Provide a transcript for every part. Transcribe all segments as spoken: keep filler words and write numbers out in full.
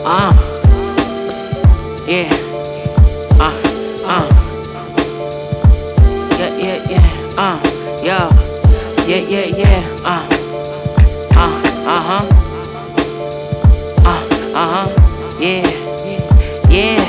Uh, yeah, uh, uh, yeah, yeah, yeah, uh, yo, yeah, yeah, yeah, uh, uh, uh-huh, uh, uh-huh, yeah, yeah.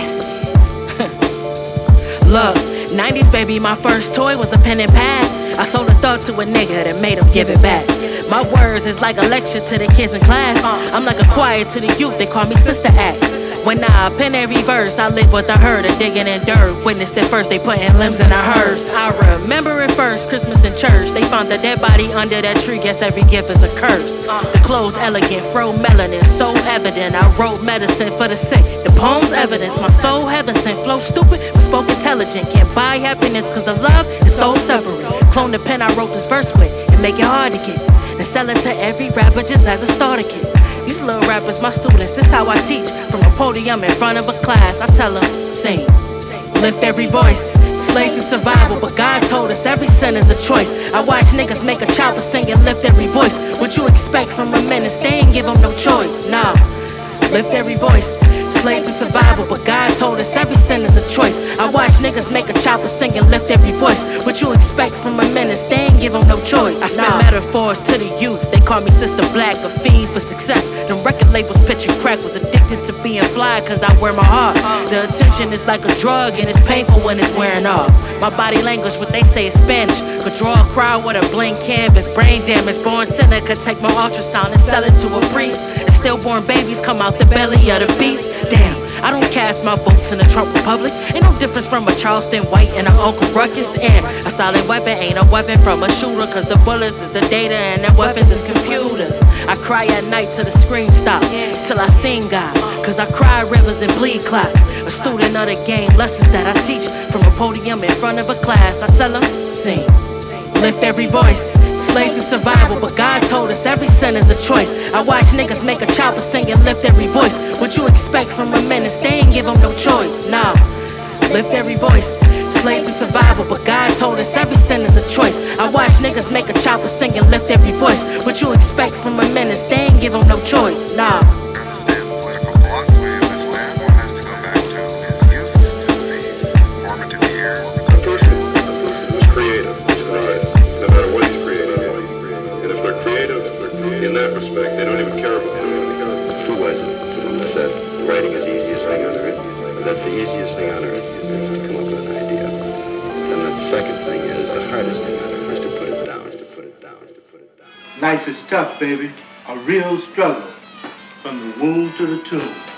Look, nineties baby, my first toy was a pen and pad. I sold a thought to a nigga that made him give it back. My words is like a lecture to the kids in class. I'm like a choir to the youth, they call me Sister Act. When I pen every verse, I live with the herd of digging in dirt. Witnessed it first, they putting limbs in a hearse. I remember it first, Christmas in church. They found a dead body under that tree, guess every gift is a curse. The clothes elegant, fro melanin, so evident. I wrote medicine for the sick, the poem's evidence. My soul heaven sent, flow stupid, but spoke intelligent. Can't buy happiness cause the love is so separate. Clone the pen I wrote this verse with and make it hard to get. Then sell it to every rapper just as a starter kit. These little rappers, my students, this how I teach. From a podium in front of a class, I tell them, sing. Lift every voice, slave to survival, but God told us every sin is a choice. I watch niggas make a chopper sing and lift every voice. What you expect from a menace, they ain't give them no choice, nah. Lift every voice, slave to survival, but God told us every sin is a choice. I watch niggas make a chopper sing and lift every voice. What you expect from a menace, they ain't give them no choice. I spit metaphors to the youth, they call me Sister Black, a fiend for success. Them record labels pitching crack, was addicted to being fly cause I wear my heart. The attention is like a drug and it's painful when it's wearing off. My body language, what they say is Spanish. Could draw a crowd with a blank canvas. Brain damage, born sinner could take my ultrasound and sell it to a priest. And stillborn babies come out the belly of the beast. Damn, I don't cast my votes in the Trump Republic. Ain't no difference from a Charleston White and an Uncle Ruckus. And a silent weapon ain't a weapon from a shooter, cause the bullets is the data and the weapons is computers. I cry at night till the scream stop, till I sing God, cause I cry rivers and bleed clots. A student of the game, lessons that I teach from a podium in front of a class. I tell them, sing. Lift every voice, slave to survival, but God told us every sin is a choice. I watch niggas make a chopper sing and lift every voice. What you expect from a menace, they ain't give them no choice, nah. Lift every voice, slave to survival, but God told us every sin is a choice. I watch niggas make a chopper sing and lift every voice. What you expect from a menace, they ain't give them no choice, nah. Understand the political philosophy of this land, one has to go back to his youth, to the formative years. A person, a person who's creative, which is an artist, no matter what he's creating. And if they're creative, in that respect, they don't even care about it. Who was it that said, writing is the easiest thing on earth? That's the easiest thing on earth, is to come up with an idea. And the second thing is, the hardest thing on earth is to put it down, to put it down, to put it down. Life is tough, baby. A real struggle. From the womb to the tomb.